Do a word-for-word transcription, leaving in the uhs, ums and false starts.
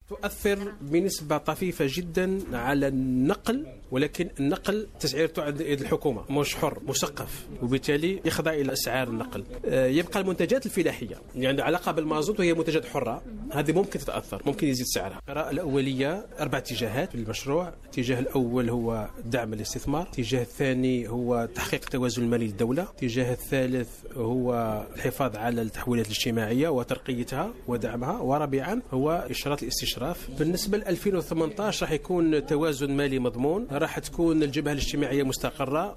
تؤثر بنسبة طفيفة جدا على النقل، ولكن النقل تسعيرته عند الحكومة مش حر مسقف، وبالتالي يخضع إلى أسعار النقل. يبقى المنتجات الفلاحية اللي عندها علاقة بالمازوت وهي منتجات حرة، هذه ممكن تتأثر، ممكن يزيد سعرها. القراءة الأولية أربع اتجاهات في المشروع. الاتجاه الأول هو دعم الاستثمار، الاتجاه الثاني هو تحقيق التوازن المالي للدولة، الاتجاه الثالث هو الحفاظ على التحويلات الاجتماعية وترقيتها ودعمها، ورابعا هو إشراط الاستشراف. بالنسبة ل ألفين وثمانية عشر راح يكون توازن مالي مضمون، راح تكون الجبهة الاجتماعية مستقرة،